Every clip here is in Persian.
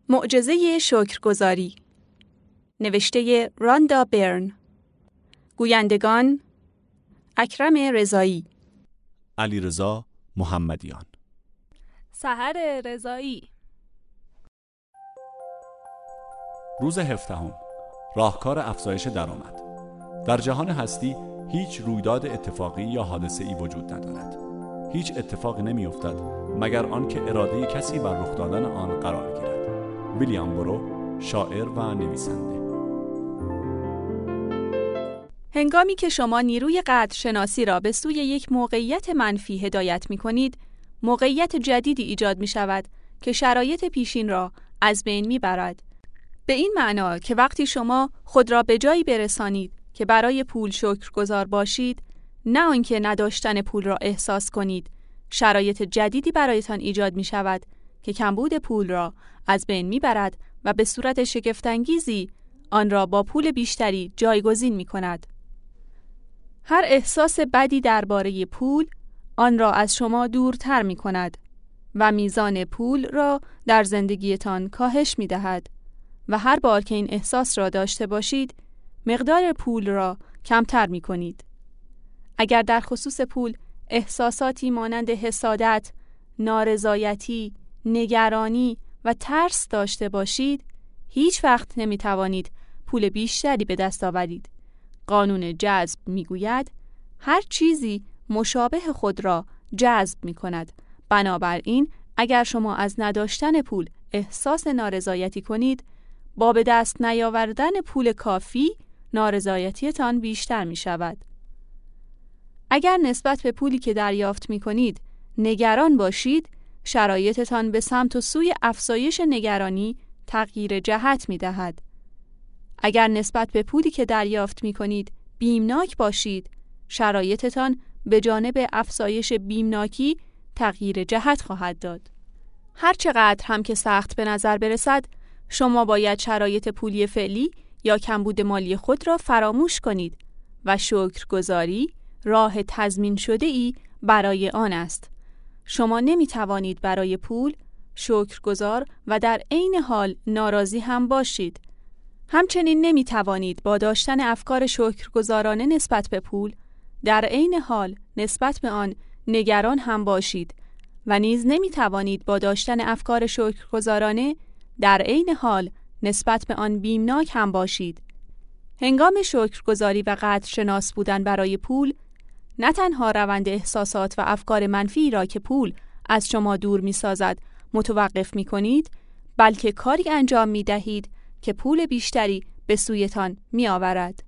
معجزه شکرگزاری، نوشته راندا برن، گویندگان اکرم رضایی، علیرضا محمدیان، سحر رضایی. روز 17 راهکار افزایش درآمد. در جهان هستی هیچ رویداد اتفاقی یا حادثه‌ای وجود ندارد. هیچ اتفاقی نمی‌افتد مگر آنکه اراده کسی بر رخ دادن آن قرار گیرد. ویلیام برو، شاعر و نویسنده. هنگامی که شما نیروی قدرشناسی را به سوی یک موقعیت منفی هدایت می‌کنید، موقعیت جدیدی ایجاد می‌شود که شرایط پیشین را از بین می‌برد. به این معنا که وقتی شما خود را به جایی برسانید که برای پول شکرگزار باشید، نه آنکه نداشتن پول را احساس کنید، شرایط جدیدی برایتان ایجاد می‌شود که کمبود پول را از بین می‌برد و به صورت شگفت‌انگیزی آن را با پول بیشتری جایگزین می‌کند. هر احساس بدی درباره پول آن را از شما دورتر می‌کند و میزان پول را در زندگیتان کاهش می‌دهد و هر بار که این احساس را داشته باشید، مقدار پول را کمتر می‌کنید. اگر در خصوص پول احساساتی مانند حسادت، نارضایتی، نگرانی و ترس داشته باشید، هیچ وقت نمی‌توانید پول بیشتری به دست آورید. قانون جذب می‌گوید هر چیزی مشابه خود را جذب می‌کند. بنابراین اگر شما از نداشتن پول احساس نارضایتی کنید، با به دست نیاوردن پول کافی نارضایتیتان بیشتر می‌شود. اگر نسبت به پولی که دریافت می‌کنید نگران باشید، شرایطتان به سمت و سوی افزایش نگرانی تغییر جهت می‌دهد. اگر نسبت به پولی که دریافت می‌کنید بیمناک باشید، شرایطتان به جانب افزایش بیمناکی تغییر جهت خواهد داد. هر چقدر هم که سخت به نظر برسد، شما باید شرایط پولی فعلی یا کمبود مالی خود را فراموش کنید و شکرگزاری راه تضمین شده‌ای برای آن است. شما نمی‌توانید برای پول شکرگزار و در عین حال ناراضی هم باشید. همچنین نمی‌توانید با داشتن افکار شکرگزارانه نسبت به پول در عین حال نسبت به آن نگران هم باشید و نیز نمی‌توانید با داشتن افکار شکرگزارانه در عین حال نسبت به آن بیمناک هم باشید. هنگام شکرگزاری و قدرشناس بودن برای پول، نه تنها روند احساسات و افکار منفی را که پول از شما دور می‌سازد متوقف می‌کنید، بلکه کاری انجام می‌دهید که پول بیشتری به سویتان می‌آورد.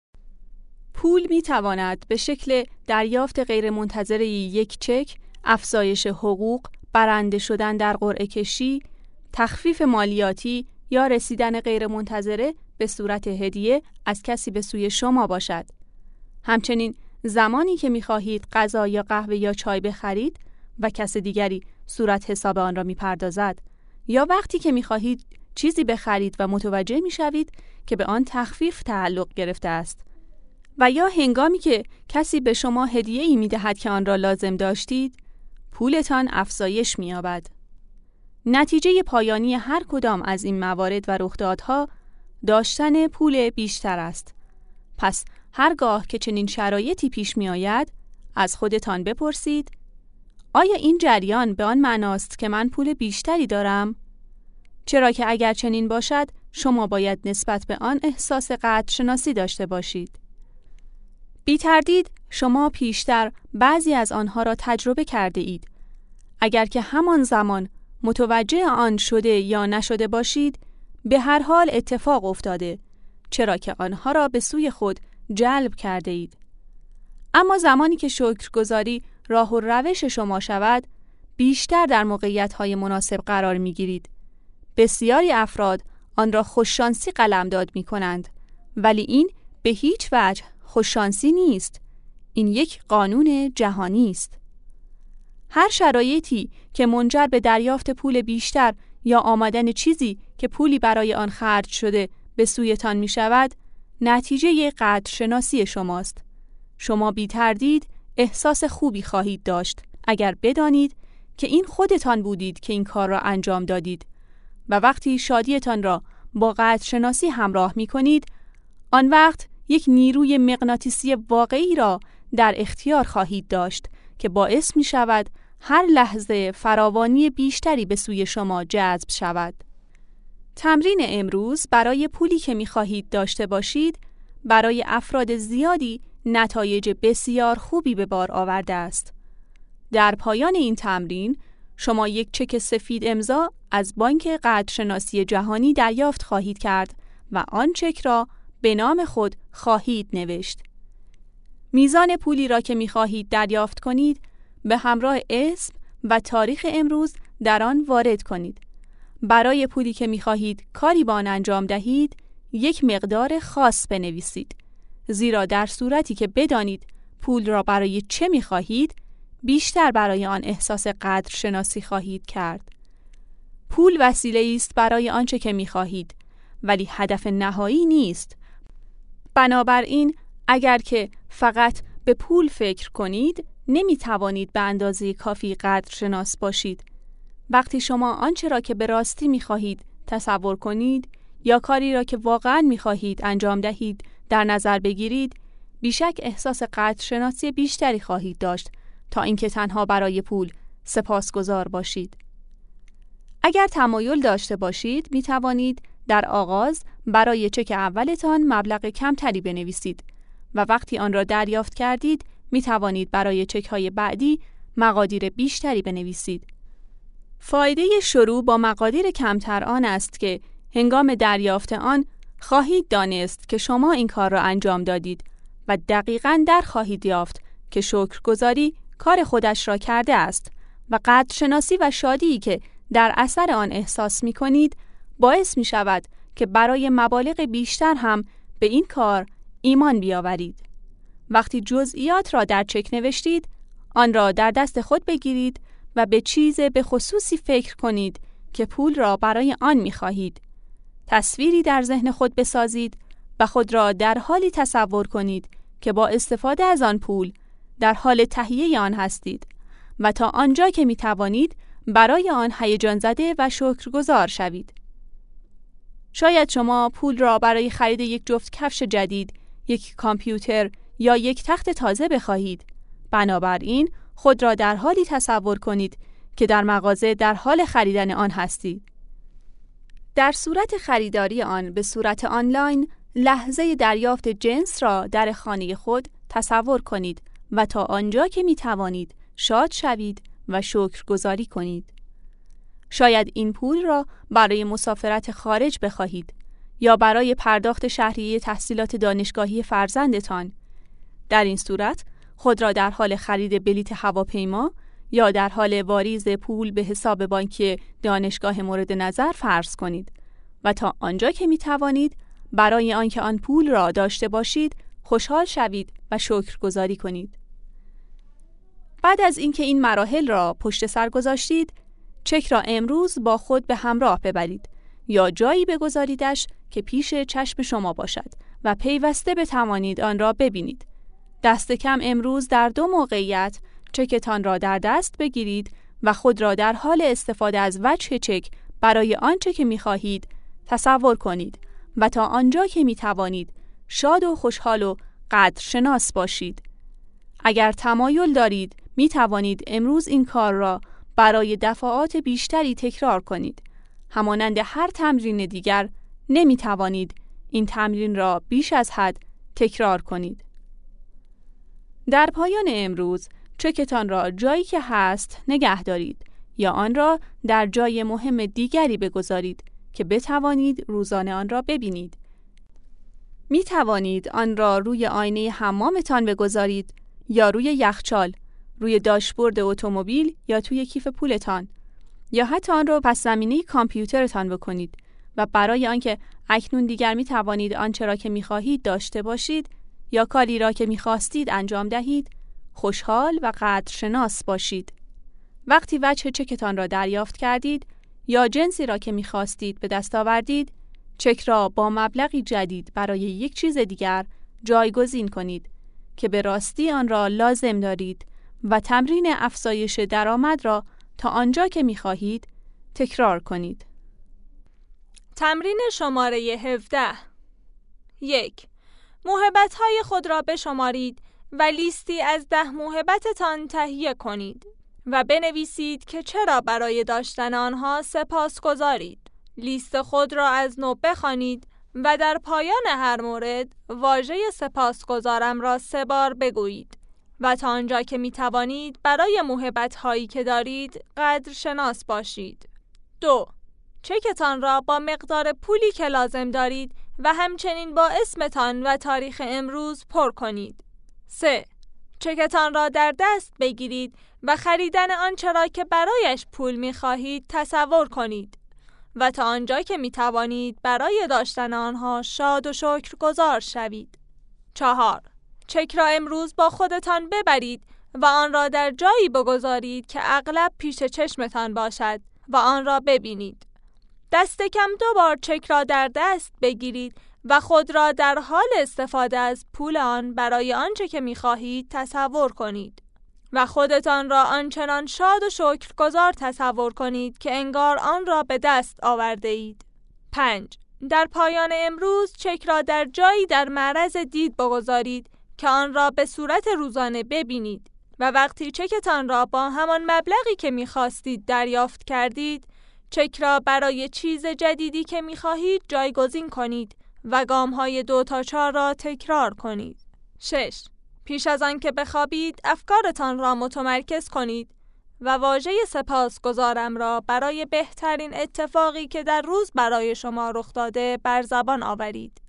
پول می‌تواند به شکل دریافت غیرمنتظره یک چک، افزایش حقوق، برنده شدن در قرعه کشی، تخفیف مالیاتی یا رسیدن غیرمنتظره به صورت هدیه از کسی به سوی شما باشد. همچنین زمانی که می‌خواهید غذا یا قهوه یا چای بخرید و کس دیگری صورت حساب آن را می‌پردازد، یا وقتی که می‌خواهید چیزی بخرید و متوجه می‌شوید که به آن تخفیف تعلق گرفته است، و یا هنگامی که کسی به شما هدیه‌ای می‌دهد که آن را لازم داشتید، پولتان افزایش می‌یابد. نتیجه پایانی هر کدام از این موارد و رخدادها داشتن پول بیشتر است. پس هرگاه که چنین شرایطی پیش می آید، از خودتان بپرسید: آیا این جریان به آن معناست که من پول بیشتری دارم؟ چرا که اگر چنین باشد، شما باید نسبت به آن احساس قدرشناسی داشته باشید. بی تردید شما پیشتر بعضی از آنها را تجربه کرده اید. اگر که همان زمان متوجه آن شده یا نشده باشید، به هر حال اتفاق افتاده، چرا که آنها را به سوی خود جلب کرده اید. اما زمانی که شکرگزاری راه و روش شما شود، بیشتر در موقعیت‌های مناسب قرار می‌گیرید. بسیاری افراد آن را خوششانسی قلمداد می‌کنند، ولی این به هیچ وجه خوششانسی نیست. این یک قانون جهانی است. هر شرایطی که منجر به دریافت پول بیشتر یا آمدن چیزی که پولی برای آن خرج شده به سویتان می شود، نتیجه قدرشناسی شماست. شما بی تردید احساس خوبی خواهید داشت اگر بدانید که این خودتان بودید که این کار را انجام دادید و وقتی شادیتان را با قدرشناسی همراه می کنید، آن وقت یک نیروی مغناطیسی واقعی را در اختیار خواهید داشت که باعث می شود هر لحظه فراوانی بیشتری به سوی شما جذب شود. تمرین امروز برای پولی که می خواهید داشته باشید، برای افراد زیادی نتایج بسیار خوبی به بار آورده است. در پایان این تمرین، شما یک چک سفید امضا از بانک قدرشناسی جهانی دریافت خواهید کرد و آن چک را به نام خود خواهید نوشت. میزان پولی را که می خواهید دریافت کنید به همراه اسم و تاریخ امروز در آن وارد کنید. برای پولی که می خواهید کاری با آن انجام دهید، یک مقدار خاص بنویسید. زیرا در صورتی که بدانید پول را برای چه می خواهید، بیشتر برای آن احساس قدرشناسی خواهید کرد. پول وسیله است برای آنچه که می خواهید، ولی هدف نهایی نیست. بنابراین اگر که فقط به پول فکر کنید، نمی توانید به اندازه کافی قدرشناس باشید. وقتی شما آنچه را که به راستی می خواهید تصور کنید یا کاری را که واقعا می خواهید انجام دهید در نظر بگیرید، بیشک احساس قدرشناسی بیشتری خواهید داشت تا اینکه تنها برای پول سپاسگزار باشید. اگر تمایل داشته باشید، می توانید در آغاز برای چک اولتان مبلغ کمتری بنویسید و وقتی آن را دریافت کردید، می توانید برای چک‌های بعدی مقادیر بیشتری بنویسید. فایده شروع با مقادیر کمتر آن است که هنگام دریافت آن خواهید دانست که شما این کار را انجام دادید و دقیقاً در خواهید یافت که شکرگزاری کار خودش را کرده است و قدرشناسی و شادی که در اثر آن احساس می کنید باعث می شود که برای مبالغ بیشتر هم به این کار ایمان بیاورید. وقتی جزئیات را در چک نوشتید، آن را در دست خود بگیرید و به چیز به خصوصی فکر کنید که پول را برای آن می خواهید. تصویری در ذهن خود بسازید و خود را در حالی تصور کنید که با استفاده از آن پول در حال تهیه آن هستید و تا آنجا که می توانید برای آن هیجان زده و شکرگزار شوید. شاید شما پول را برای خرید یک جفت کفش جدید، یک کامپیوتر یا یک تخت تازه بخواهید. بنابراین خود را در حالی تصور کنید که در مغازه در حال خریدن آن هستید. در صورت خریداری آن به صورت آنلاین، لحظه دریافت جنس را در خانه خود تصور کنید و تا آنجا که می توانید شاد شوید و شکرگزاری کنید. شاید این پول را برای مسافرت خارج بخواهید یا برای پرداخت شهریه تحصیلات دانشگاهی فرزندتان. در این صورت خود را در حال خرید بلیط هواپیما یا در حال واریز پول به حساب بانکی دانشگاه مورد نظر فرض کنید و تا آنجا که می توانید برای آنکه آن پول را داشته باشید خوشحال شوید و شکرگزاری کنید. بعد از اینکه این مراحل را پشت سر گذاشتید، چک را امروز با خود به همراه ببرید یا جایی بگذاریدش که پیش چشم شما باشد و پیوسته بتوانید آن را ببینید. دست کم امروز در 2 موقعیت چکتان را در دست بگیرید و خود را در حال استفاده از وجه چک برای آنچه که می‌خواهید تصور کنید و تا آنجا که می‌توانید شاد و خوشحال و قدرشناس باشید. اگر تمایل دارید می‌توانید امروز این کار را برای دفعات بیشتری تکرار کنید. همانند هر تمرین دیگر نمی‌توانید این تمرین را بیش از حد تکرار کنید. در پایان امروز چکتان را جایی که هست نگه دارید یا آن را در جای مهم دیگری بگذارید که بتوانید روزانه آن را ببینید. می توانید آن را روی آینه حمامتان بگذارید یا روی یخچال، روی داشبورد اتومبیل یا توی کیف پولتان یا حتی آن را پس زمینه کامپیوترتان بکنید و برای آنکه اکنون دیگر می توانید آنچه را که می خواهید داشته باشید یا کاری را که می خواستید انجام دهید، خوشحال و قدرشناس باشید. وقتی وجه چکتان را دریافت کردید یا جنسی را که می خواستید به دست آوردید، چک را با مبلغی جدید برای یک چیز دیگر جایگزین کنید که به راستی آن را لازم دارید و تمرین افزایش درآمد را تا آنجا که می خواهید تکرار کنید. تمرین شماره 17. 1. موهبت‌های خود را بشمارید و لیستی از 10 موهبتتان تهیه کنید و بنویسید که چرا برای داشتن آنها سپاسگزارید. لیست خود را از نو بخوانید و در پایان هر مورد واژه سپاسگزارم را 3 بار بگویید و تا آنجا که می توانید برای موهبت‌هایی که دارید قدرشناس باشید. 2. چکتان را با مقدار پولی که لازم دارید و همچنین با اسمتان و تاریخ امروز پر کنید. 3. چکتان را در دست بگیرید و خریدن آنچه را که برایش پول می خواهید تصور کنید و تا آنجا که می توانید برای داشتن آنها شاد و شکرگزار شوید. 4. چک را امروز با خودتان ببرید و آن را در جایی بگذارید که اغلب پیش چشمتان باشد و آن را ببینید. دست کم 2 بار چک را در دست بگیرید و خود را در حال استفاده از پول آن برای آنچه که می‌خواهید تصور کنید و خودتان را آنچنان شاد و شکرگزار تصور کنید که انگار آن را به دست آورده اید. 5. در پایان امروز چک را در جایی در معرض دید بگذارید که آن را به صورت روزانه ببینید و وقتی چکتان را با همان مبلغی که می‌خواستید دریافت کردید، چک را برای چیز جدیدی که می‌خواهید جایگزین کنید و گام‌های 2 تا 4 را تکرار کنید. 6. پیش از آن که بخوابید افکارتان را متمرکز کنید و واژه سپاسگزارم را برای بهترین اتفاقی که در روز برای شما رخ داده بر زبان آورید.